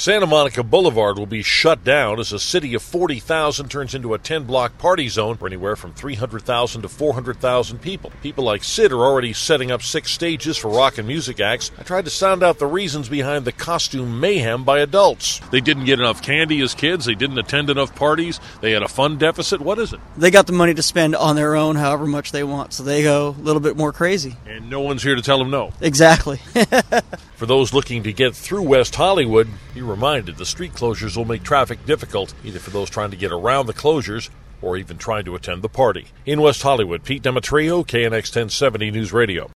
Santa Monica Boulevard will be shut down as a city of 40,000 turns into a 10-block party zone for anywhere from 300,000 to 400,000 people. People like Sid are already setting up 6 stages for rock and music acts. I tried to sound out the reasons behind the costume mayhem by adults. They didn't get enough candy as kids. They didn't attend enough parties. They had a fun deficit. What is it? They got the money to spend on their own however much they want, so they go a little bit more crazy. And no one's here to tell them no. Exactly. For those looking to get through West Hollywood, be reminded the street closures will make traffic difficult, either for those trying to get around the closures or even trying to attend the party. In West Hollywood, Pete Demetrio, KNX 1070 News Radio.